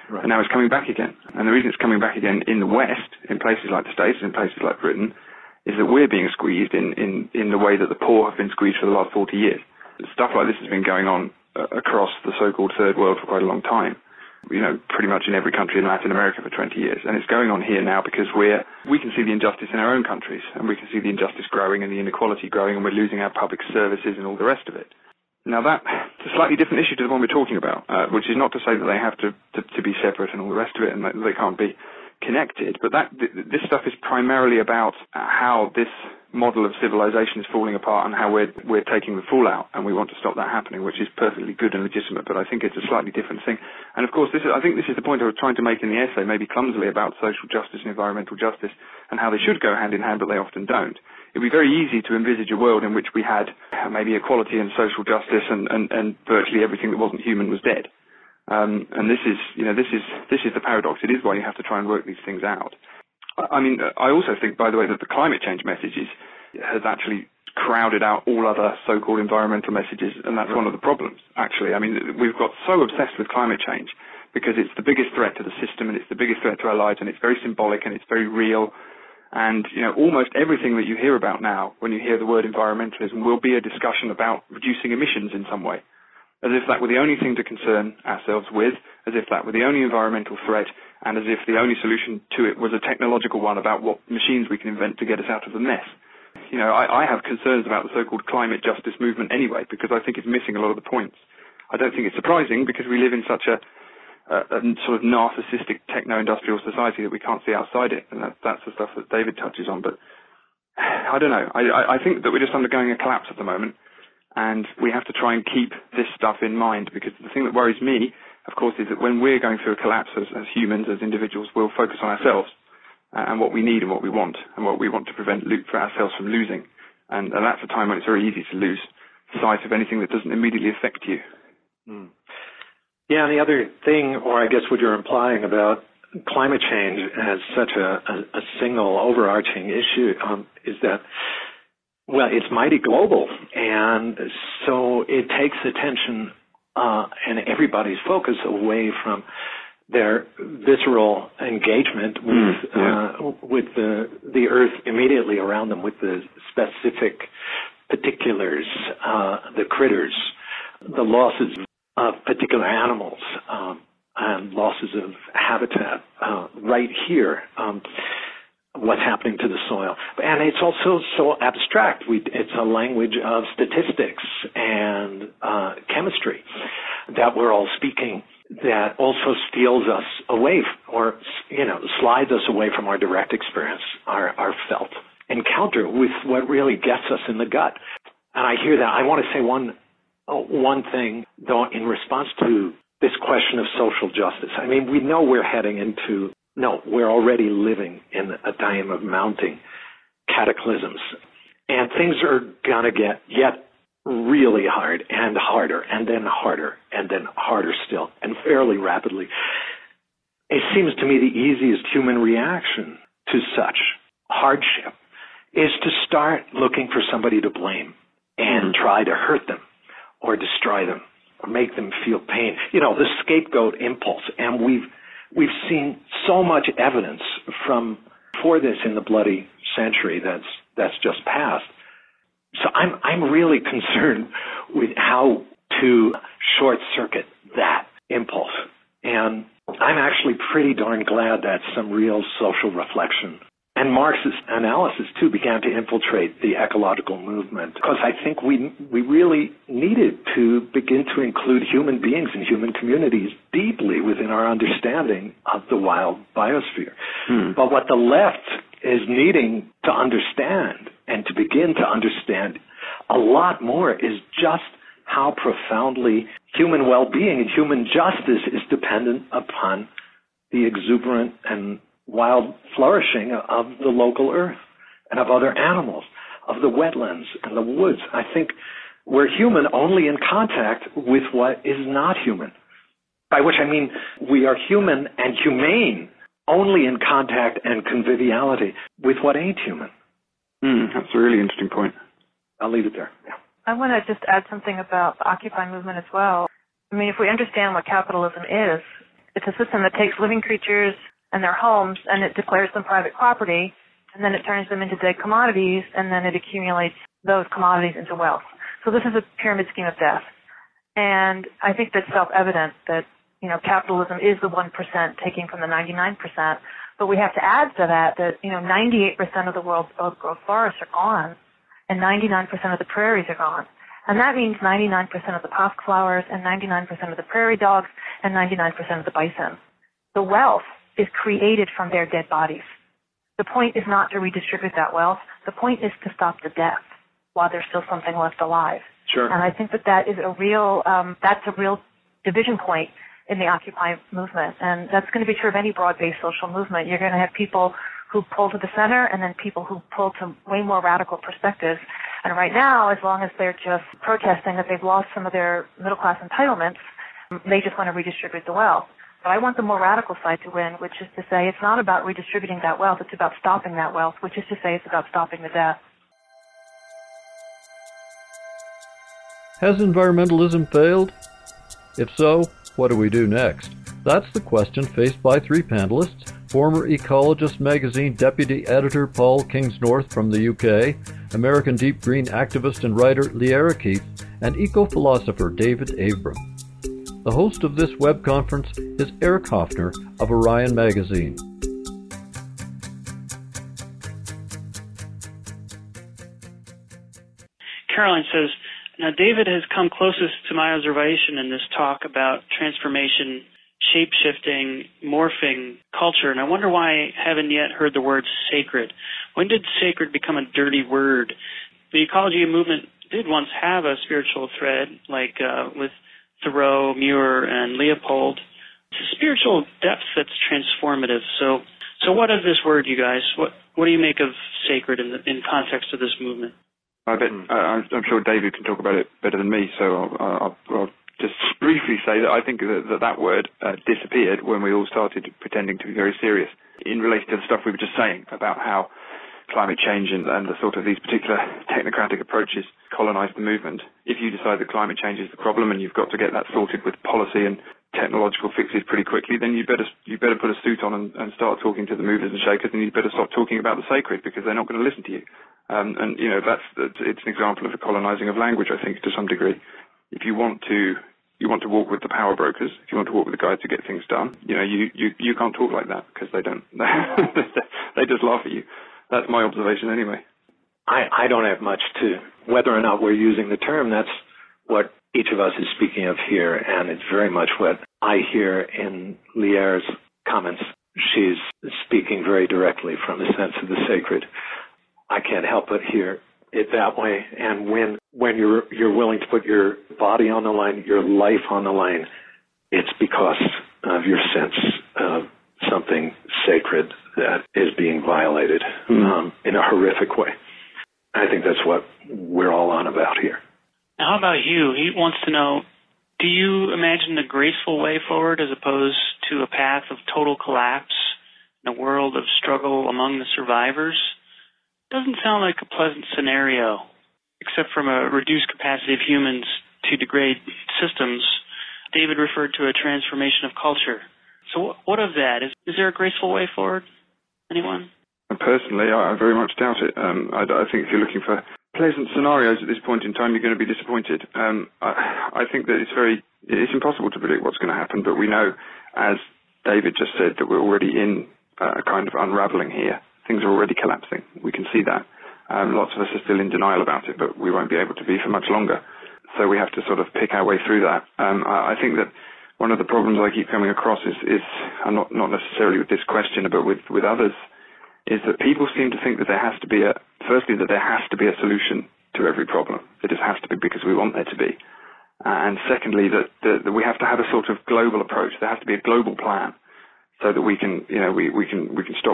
Right. And now it's coming back again. And the reason it's coming back again in the West, in places like the States and in places like Britain, is that we're being squeezed in the way that the poor have been squeezed for the last 40 years. Stuff like this has been going on across the so-called third world for quite a long time. Pretty much in every country in Latin America for 20 years. And it's going on here now because we can see the injustice in our own countries, and we can see the injustice growing and the inequality growing, and we're losing our public services and all the rest of it. Now that's a slightly different issue to the one we're talking about, which is not to say that they have to be separate and all the rest of it, and that they can't be connected. But this stuff is primarily about how this model of civilization is falling apart and how we're taking the fallout, and we want to stop that happening, which is perfectly good and legitimate. But I think it's a slightly different thing. And of course, I think this is the point I was trying to make in the essay, maybe clumsily, about social justice and environmental justice and how they should go hand in hand, but they often don't. It'd be very easy to envisage a world in which we had maybe equality and social justice and virtually everything that wasn't human was dead. And this is the paradox. It is why you have to try and work these things out. I mean, I also think, by the way, that the climate change message has actually crowded out all other so-called environmental messages, and that's one of the problems, actually. I mean, we've got so obsessed with climate change because it's the biggest threat to the system and it's the biggest threat to our lives, and it's very symbolic and it's very real. And, almost everything that you hear about now when you hear the word environmentalism will be a discussion about reducing emissions in some way, as if that were the only thing to concern ourselves with, as if that were the only environmental threat, and as if the only solution to it was a technological one about what machines we can invent to get us out of the mess. I have concerns about the so-called climate justice movement anyway, because I think it's missing a lot of the points. I don't think it's surprising because we live in such a sort of narcissistic techno-industrial society that we can't see outside it, and that's the stuff that David touches on. But I don't know. I think that we're just undergoing a collapse at the moment, and we have to try and keep this stuff in mind, because the thing that worries me, of course, is that when we're going through a collapse as humans, as individuals, we'll focus on ourselves and what we need and what we want to prevent for ourselves from losing. And that's a time when it's very easy to lose sight of anything that doesn't immediately affect you. Mm. Yeah, and the other thing, or I guess what you're implying about climate change as such a single overarching issue is that, well, it's mighty global, and so it takes attention and everybody's focus away from their visceral engagement with the earth immediately around them, with the specific particulars, the critters, the losses of particular animals, and losses of habitat right here, what's happening to the soil. And it's also so abstract. It's a language of statistics and chemistry that we're all speaking, that also steals us away, or slides us away from our direct experience, our felt encounter with what really gets us in the gut. And I hear that. I want to say one thing, though, in response to this question of social justice. I mean, we know we're we're already living in a time of mounting cataclysms, and things are going to get yet really hard and harder, and then harder, and then harder still, and fairly rapidly. It seems to me the easiest human reaction to such hardship is to start looking for somebody to blame and try to hurt them or destroy them or make them feel pain. The scapegoat impulse. And we've seen so much evidence for this in the bloody century that's just passed. So I'm really concerned with how to short-circuit that impulse. And I'm actually pretty darn glad that some real social reflection and Marxist analysis, too, began to infiltrate the ecological movement, because I think we really needed to begin to include human beings and human communities deeply within our understanding of the wild biosphere. But what the left is needing to understand and to begin to understand a lot more is just how profoundly human well-being and human justice is dependent upon the exuberant and wild flourishing of the local earth and of other animals, of the wetlands and the woods. I think we're human only in contact with what is not human, by which I mean we are human and humane only in contact and conviviality with what ain't human. That's a really interesting point. I'll leave it there. Yeah. I want to just add something about the Occupy movement as well. I mean, if we understand what capitalism is, It's a system that takes living creatures and their homes and it declares them private property, and then it turns them into dead commodities, and then it accumulates those commodities into wealth. So this is a pyramid scheme of death. And I think that's self-evident that, capitalism is the 1% taking from the 99%, but we have to add to that 98% of the world's oak-growth forests are gone, and 99% of the prairies are gone. And that means 99% of the pasque flowers, and 99% of the prairie dogs, and 99% of the bison. The wealth is created from their dead bodies. The point is not to redistribute that wealth. The point is to stop the death while there's still something left alive. Sure. And I think that is a real division point in the Occupy movement. And that's going to be true of any broad-based social movement. You're going to have people who pull to the center and then people who pull to way more radical perspectives. And right now, as long as they're just protesting that they've lost some of their middle-class entitlements, they just want to redistribute the wealth. But I want the more radical side to win, which is to say it's not about redistributing that wealth, it's about stopping that wealth, which is to say it's about stopping the death. Has environmentalism failed? If so, what do we do next? That's the question faced by three panelists: former Ecologist magazine deputy editor Paul Kingsnorth from the UK, American Deep Green activist and writer Leara Keith, and eco-philosopher David Abram. The host of this web conference is Eric Hofner of Orion magazine. Caroline says, now David has come closest to my observation in this talk about transformation, shape-shifting, morphing culture, and I wonder why I haven't yet heard the word sacred. When did sacred become a dirty word? The ecology movement did once have a spiritual thread, like with Thoreau, Muir, and Leopold. It's a spiritual depth that's transformative. So what is this word, you guys? What do you make of sacred in context of this movement? I'm sure David can talk about it better than me, so I'll just briefly say that I think that word disappeared when we all started pretending to be very serious in relation to the stuff we were just saying about how climate change and the sort of these particular technocratic approaches colonize the movement. If you decide that climate change is the problem and you've got to get that sorted with policy and technological fixes pretty quickly, then you better put a suit on and start talking to the movers and shakers, and you better stop talking about the sacred, because they're not going to listen to you. It's an example of the colonizing of language, I think, to some degree. If you want to walk with the power brokers, if you want to walk with the guys who get things done, you can't talk like that, because they don't. They just laugh at you. That's my observation anyway. I don't have much to, whether or not we're using the term, that's what each of us is speaking of here, and it's very much what I hear in Leara's comments. She's speaking very directly from a sense of the sacred. I can't help but hear it that way, and when you're willing to put your body on the line, your life on the line, it's because of your sense of something sacred that is being violated in a horrific way. I think that's what we're all on about here. Now, how about Hugh? He wants to know, do you imagine a graceful way forward as opposed to a path of total collapse in a world of struggle among the survivors? Doesn't sound like a pleasant scenario, except from a reduced capacity of humans to degrade systems. David referred to a transformation of culture. So what of that? Is there a graceful way forward? Anyone? Personally, I very much doubt it. I think if you're looking for pleasant scenarios at this point in time, you're going to be disappointed. I think that it's impossible to predict what's going to happen, but we know, as David just said, that we're already in a kind of unraveling here. Things are already collapsing. We can see that. Lots of us are still in denial about it, but we won't be able to be for much longer. So we have to sort of pick our way through that. I think that one of the problems I keep coming across is not necessarily with this question, but with others, is that people seem to think that there has to be a solution to every problem. There just has to be because we want there to be. And secondly, that we have to have a sort of global approach. There has to be a global plan so that we can stop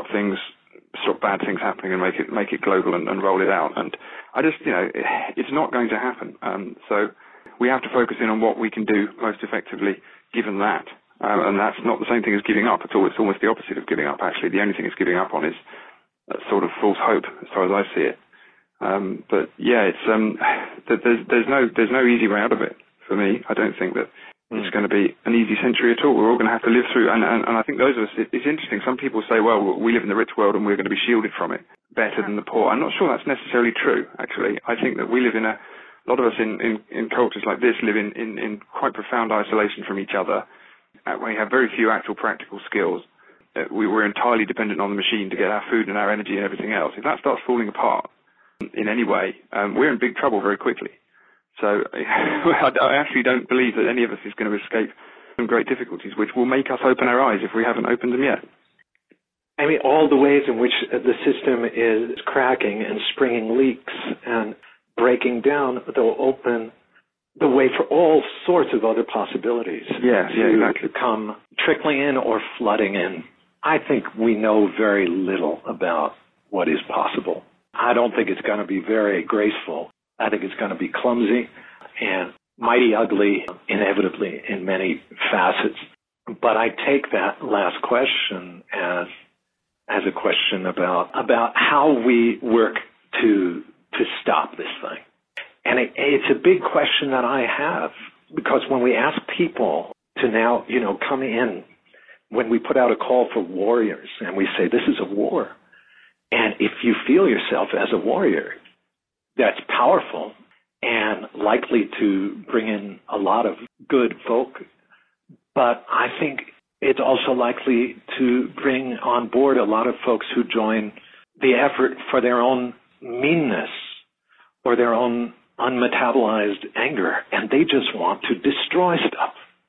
bad things happening and make it global and roll it out. And I just, it's not going to happen. So we have to focus in on what we can do most effectively given that. And that's not the same thing as giving up at all. It's almost the opposite of giving up, actually. The only thing it's giving up on is a sort of false hope, as far as I see it. But yeah, it's there's no easy way out of it for me. I don't think that it's going to be an easy century at all. We're all going to have to live through, and I think those of us, it's interesting. Some people say, well, we live in the rich world and we're going to be shielded from it better than the poor. I'm not sure that's necessarily true, actually. I think that we live in a lot of us in cultures like this live in quite profound isolation from each other. We have very few actual practical skills. We're entirely dependent on the machine to get our food and our energy and everything else. If that starts falling apart in any way, we're in big trouble very quickly. So I actually don't believe that any of us is going to escape some great difficulties, which will make us open our eyes if we haven't opened them yet. I mean, all the ways in which the system is cracking and springing leaks and breaking down, they'll open the way for all sorts of other possibilities exactly. come trickling in or flooding in. I think we know very little about what is possible. I don't think it's going to be very graceful. I think it's going to be clumsy and mighty ugly, inevitably, in many facets. But I take that last question as a question about how we work to stop this thing. And it's a big question that I have, because when we ask people to now, come in, when we put out a call for warriors and we say, this is a war, and if you feel yourself as a warrior, that's powerful and likely to bring in a lot of good folk. But I think it's also likely to bring on board a lot of folks who join the effort for their own meanness or their own unmetabolized anger, and they just want to destroy stuff.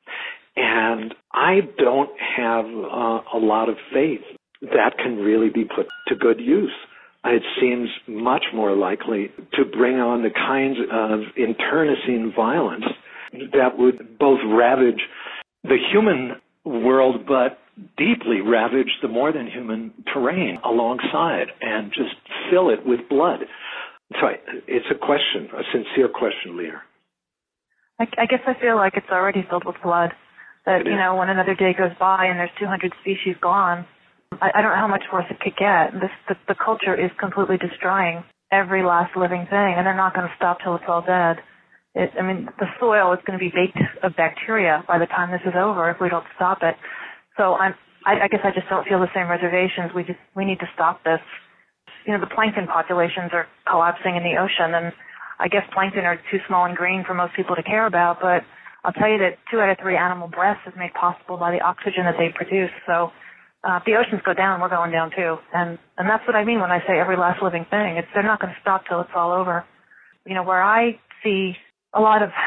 And I don't have a lot of faith that can really be put to good use. It seems much more likely to bring on the kinds of internecine violence that would both ravage the human world, but deeply ravage the more than human terrain alongside and just fill it with blood. So it's a question, a sincere question, Leah. I guess I feel like it's already filled with blood. That, when another day goes by and there's 200 species gone, I don't know how much worse it could get. The culture is completely destroying every last living thing, and they're not going to stop till it's all dead. The soil is going to be baked of bacteria by the time this is over if we don't stop it. So I guess I just don't feel the same reservations. We need to stop this. The plankton populations are collapsing in the ocean, and I guess plankton are too small and green for most people to care about, but I'll tell you that 2 out of 3 animal breaths is made possible by the oxygen that they produce. So if the oceans go down, we're going down too. And that's what I mean when I say every last living thing. They're not going to stop till it's all over. Where I see a lot of,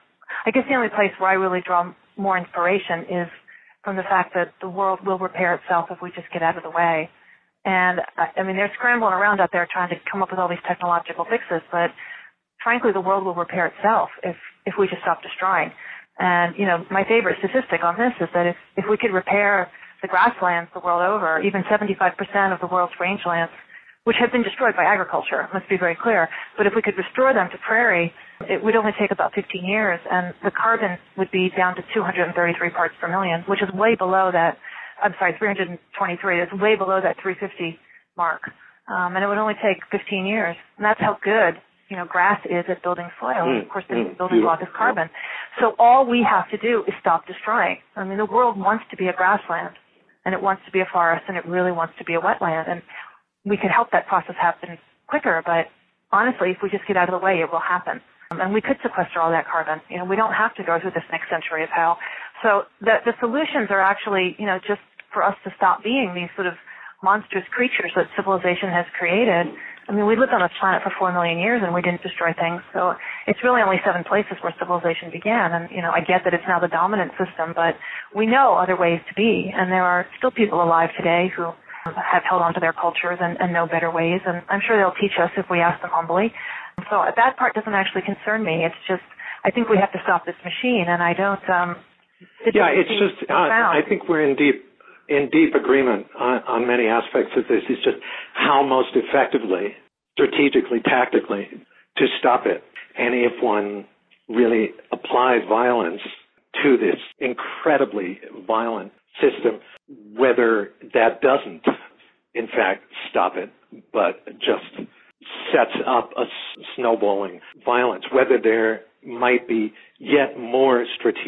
I guess the only place where I really draw more inspiration is from the fact that the world will repair itself if we just get out of the way. And they're scrambling around out there trying to come up with all these technological fixes, but frankly, the world will repair itself if we just stop destroying. And, my favorite statistic on this is that if we could repair the grasslands the world over, even 75% of the world's rangelands, which have been destroyed by agriculture, let's be very clear, but if we could restore them to prairie, it would only take about 15 years, and the carbon would be down to 233 parts per million, which is way below that, 323, that's way below that 350 mark. And it would only take 15 years. And that's how good, grass is at building soil. And of course, the building block is carbon. So all we have to do is stop destroying. The world wants to be a grassland, and it wants to be a forest, and it really wants to be a wetland. And we could help that process happen quicker, but honestly, if we just get out of the way, it will happen. And we could sequester all that carbon. We don't have to go through this next century of hell. So the solutions are actually, just for us to stop being these sort of monstrous creatures that civilization has created. We lived on this planet for 4 million years and we didn't destroy things. So it's really only 7 places where civilization began. And, I get that it's now the dominant system, but we know other ways to be. And there are still people alive today who have held on to their cultures and know better ways. And I'm sure they'll teach us if we ask them humbly. So that part doesn't actually concern me. It's just, I think we have to stop this machine, and I don't, I think we're in deep agreement on many aspects of this. It's just how most effectively, strategically, tactically, to stop it. And if one really applies violence to this incredibly violent system, whether that doesn't, in fact, stop it, but just sets up a snowballing violence, whether there might be yet more strategic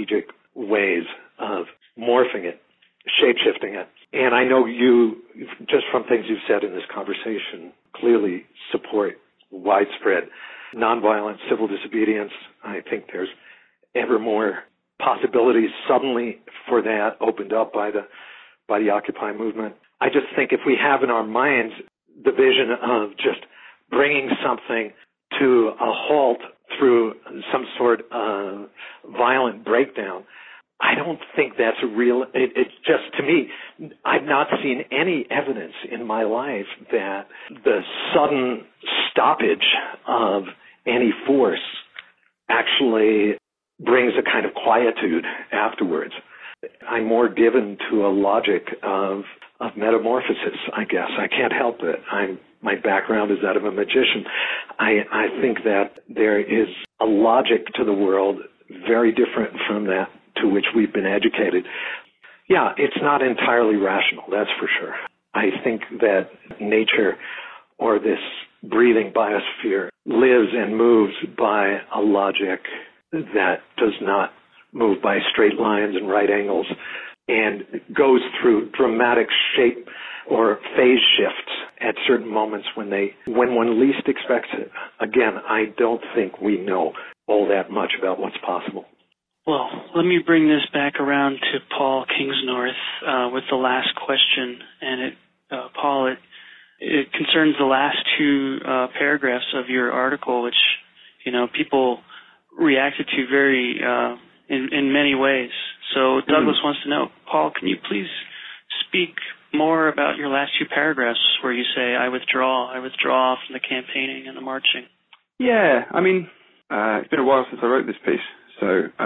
ways of morphing it, shape-shifting it. And I know you, just from things you've said in this conversation, clearly support widespread nonviolent civil disobedience. I think there's ever more possibilities suddenly for that opened up by the Occupy movement. I just think if we have in our minds the vision of just bringing something to a halt through some sort of violent breakdown, I don't think that's a real, it's just, to me, I've not seen any evidence in my life that the sudden stoppage of any force actually brings a kind of quietude afterwards. I'm more given to a logic of metamorphosis, I guess. I can't help it. My background is that of a magician. I think that there is a logic to the world very different from that to which we've been educated. Yeah, it's not entirely rational, that's for sure. I think that nature, or this breathing biosphere, lives and moves by a logic that does not move by straight lines and right angles, and goes through dramatic shape or phase shifts at certain moments when one least expects it. Again, I don't think we know all that much about what's possible. Well, let me bring this back around to Paul Kingsnorth with the last question. And Paul, it concerns the last two paragraphs of your article, which, people reacted to very in many ways. So Douglas wants to know, Paul, can you please speak more about your last two paragraphs where you say, I withdraw from the campaigning and the marching? Yeah, it's been a while since I wrote this piece. So,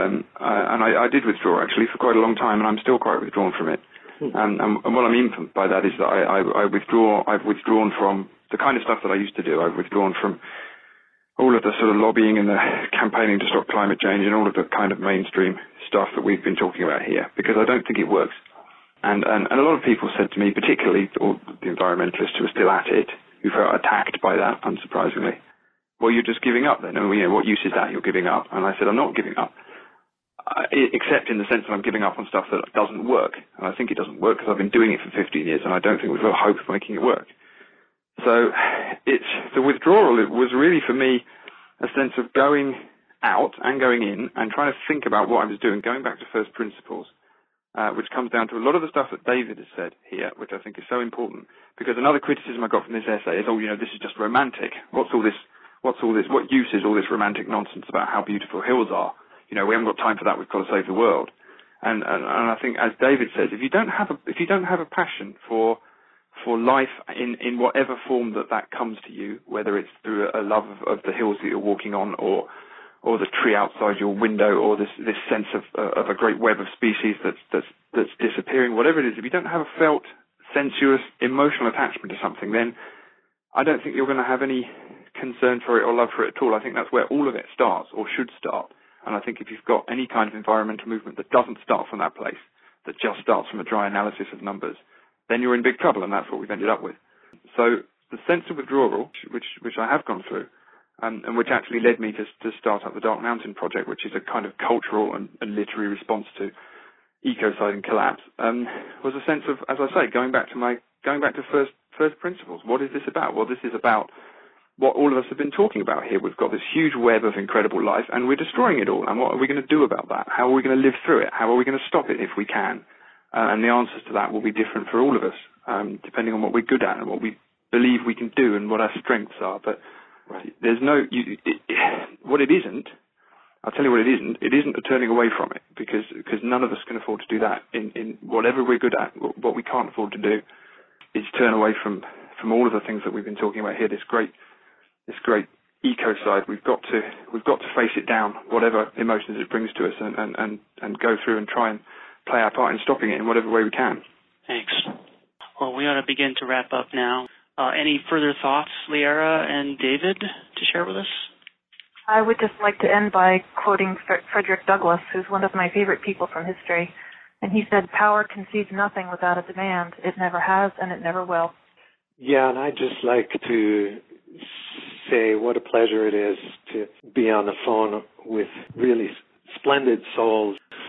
I did withdraw actually for quite a long time, and I'm still quite withdrawn from it. And what I mean by that is that I've withdrawn from the kind of stuff that I used to do. I've withdrawn from all of the sort of lobbying and the campaigning to stop climate change and all of the kind of mainstream stuff that we've been talking about here, because I don't think it works. And a lot of people said to me, particularly all the environmentalists who are still at it, who felt attacked by that, unsurprisingly, well, you're just giving up then. What use is that? You're giving up. And I said, I'm not giving up, except in the sense that I'm giving up on stuff that doesn't work. And I think it doesn't work because I've been doing it for 15 years, and I don't think we've got hope of making it work. So the withdrawal, it was really for me a sense of going out and going in and trying to think about what I was doing, going back to first principles, which comes down to a lot of the stuff that David has said here, which I think is so important. Because another criticism I got from this essay is, this is just romantic. What use is all this romantic nonsense about how beautiful hills are? We haven't got time for that. We've got to save the world. And I think, as David says, if you don't have a passion for life in whatever form that comes to you, whether it's through a love of the hills that you're walking on, or the tree outside your window, or this sense of a great web of species that's disappearing, whatever it is, if you don't have a felt, sensuous, emotional attachment to something, then I don't think you're going to have any concern for it or love for it at all. I think that's where all of it starts, or should start. And I think if you've got any kind of environmental movement that doesn't start from that place, that just starts from a dry analysis of numbers, then you're in big trouble, and that's what we've ended up with. So the sense of withdrawal, which I have gone through, and which actually led me to start up the Dark Mountain Project, which is a kind of cultural and literary response to ecocide and collapse, was a sense of, as I say, going back to first principles. What is this about? Well, this is about what all of us have been talking about here. We've got this huge web of incredible life, and we're destroying it all. And what are we going to do about that? How are we going to live through it? How are we going to stop it if we can? And the answers to that will be different for all of us, depending on what we're good at and what we believe we can do and what our strengths are. But there's what it isn't, I'll tell you what it isn't. It isn't a turning away from it, because none of us can afford to do that. In whatever we're good at, what we can't afford to do is turn away from all of the things that we've been talking about here. This great ecocide. We've got to face it down, whatever emotions it brings to us, and go through and try and play our part in stopping it in whatever way we can. Thanks. Well, we ought to begin to wrap up now. Any further thoughts, Liara and David, to share with us? I would just like to end by quoting Frederick Douglass, who's one of my favorite people from history. And he said, "Power concedes nothing without a demand. It never has, and it never will." Yeah, and I'd just like to say what a pleasure it is to be on the phone with really splendid souls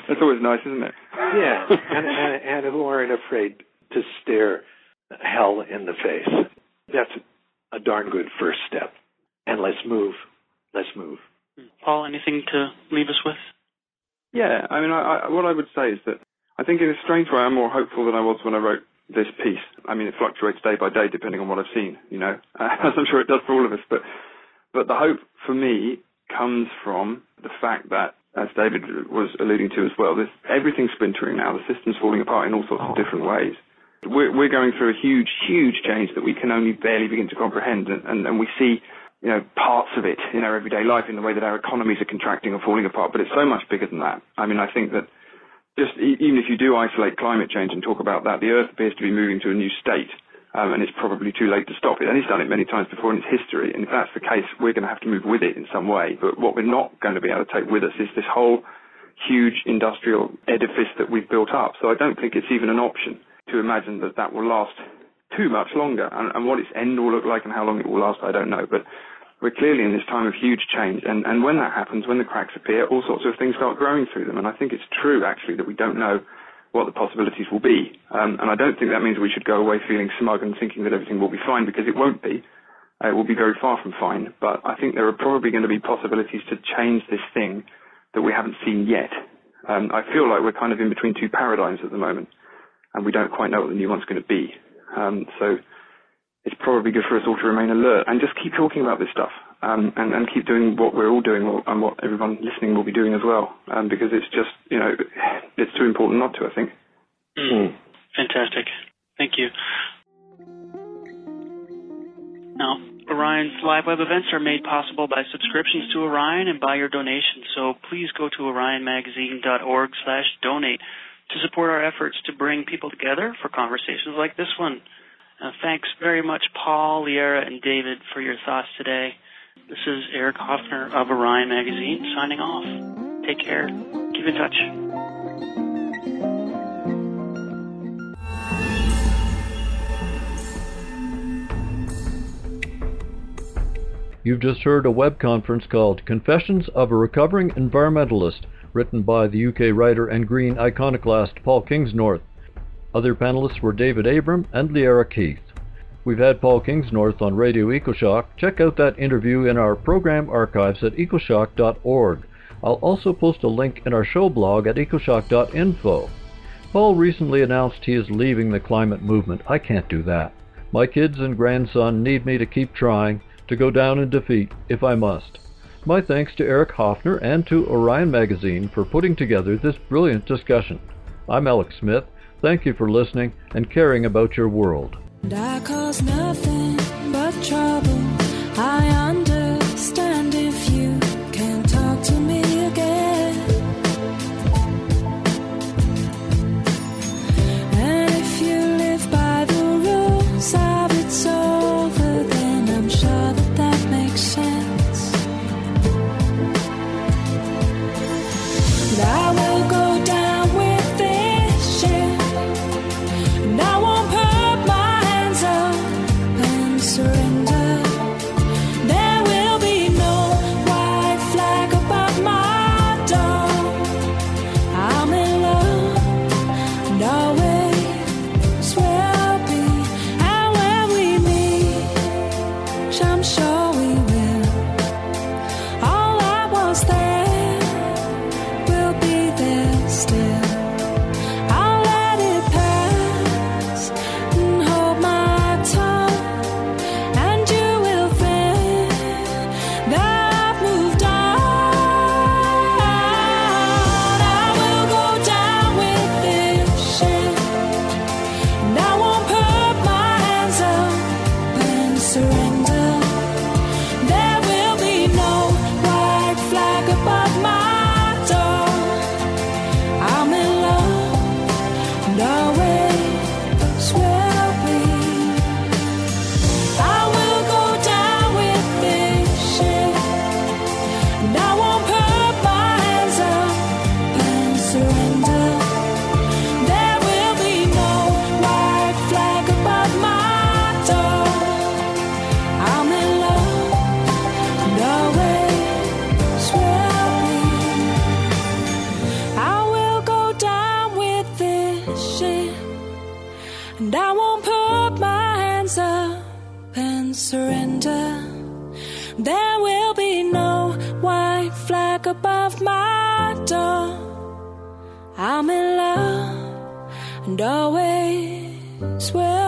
That's always nice, isn't it? Yeah, and who aren't afraid to stare hell in the face. That's a darn good first step. And let's move. Let's move. Paul, anything to leave us with? Yeah, I mean, what I would say is that I think in a strange way I'm more hopeful than I was when I wrote this piece. I mean, it fluctuates day by day depending on what I've seen, as I'm sure it does for all of us. But the hope for me comes from the fact that, as David was alluding to as well, everything's splintering now. The system's falling apart in all sorts of different ways. We're going through a huge, huge change that we can only barely begin to comprehend, and we see parts of it in our everyday life in the way that our economies are contracting or falling apart, but it's so much bigger than that. I mean, I think that just even if you do isolate climate change and talk about that, the Earth appears to be moving to a new state, and it's probably too late to stop it. And it's done it many times before in its history, and if that's the case, we're going to have to move with it in some way. But what we're not going to be able to take with us is this whole huge industrial edifice that we've built up. So I don't think it's even an option to imagine that will last too much longer. And what its end will look like and how long it will last, I don't know. But we're clearly in this time of huge change, and when that happens, when the cracks appear, all sorts of things start growing through them. And I think it's true, actually, that we don't know what the possibilities will be. And I don't think that means we should go away feeling smug and thinking that everything will be fine, because it won't be. It will be very far from fine. But I think there are probably going to be possibilities to change this thing that we haven't seen yet. I feel like we're kind of in between two paradigms at the moment, and we don't quite know what the new one's going to be. So it's probably good for us all to remain alert and just keep talking about this stuff, and keep doing what we're all doing and what everyone listening will be doing as well, because it's just, it's too important not to, I think. Fantastic. Thank you. Now, Orion's live web events are made possible by subscriptions to Orion and by your donations, so please go to orionmagazine.org/donate to support our efforts to bring people together for conversations like this one. Thanks very much, Paul, Liara, and David, for your thoughts today. This is Eric Hoffner of Orion Magazine signing off. Take care. Keep in touch. You've just heard a web conference called Confessions of a Recovering Environmentalist, written by the UK writer and green iconoclast Paul Kingsnorth. Other panelists were David Abram and Liara Keith. We've had Paul Kingsnorth on Radio EcoShock. Check out that interview in our program archives at ecoshock.org. I'll also post a link in our show blog at ecoshock.info. Paul recently announced he is leaving the climate movement. I can't do that. My kids and grandson need me to keep trying, to go down in defeat if I must. My thanks to Eric Hoffner and to Orion Magazine for putting together this brilliant discussion. I'm Alex Smith. Thank you for listening and caring about your world. And I cause nothing but trouble. I understand if you can't talk to me again. And if you live by the rules of it's over, then I'm sure that makes sense. But I will go down with this ship, and I won't put my hands up and surrender. There surrender. There will be no white flag above my door. I'm in love and always will.